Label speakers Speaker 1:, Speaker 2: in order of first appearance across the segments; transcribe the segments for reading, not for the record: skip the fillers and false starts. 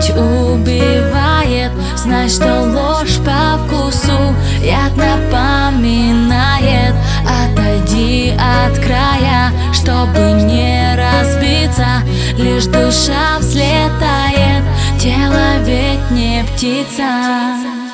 Speaker 1: память убивает. Знай, что ложь по вкусу яд напоминает. Отойди от края, чтобы не разбиться. Лишь душа взлетает, тело ведь не птица.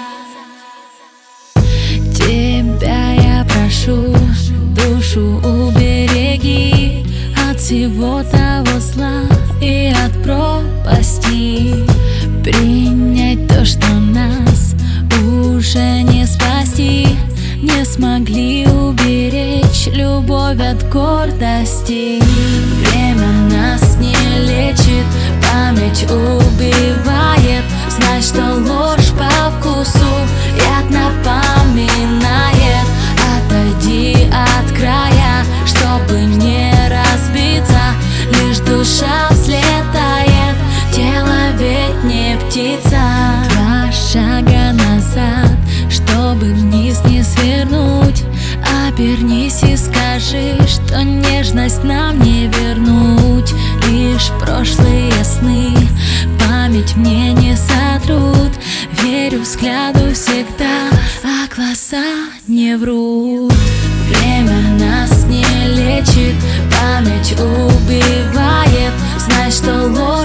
Speaker 1: Тебя я прошу, душу убереги от всего того зла и от пропасти. Принять то, что нас уже не спасти. Не смогли уберечь любовь от гордости. Время нас не лечит, память убивает. Знай, что ложь по вкусу яд напоминает. Отойди от края, чтобы не разбиться. Лишь душа взлетает, тело ведь не птица. Два шага назад, чтобы вниз не свернуть. Обернись и скажи, что нежность нам не вернуть. Лишь прошлые сны память мне не сотрут. Верю взгляду всегда, а глаза не врут. Время нас не лечит, память убивает. Знай, что ложь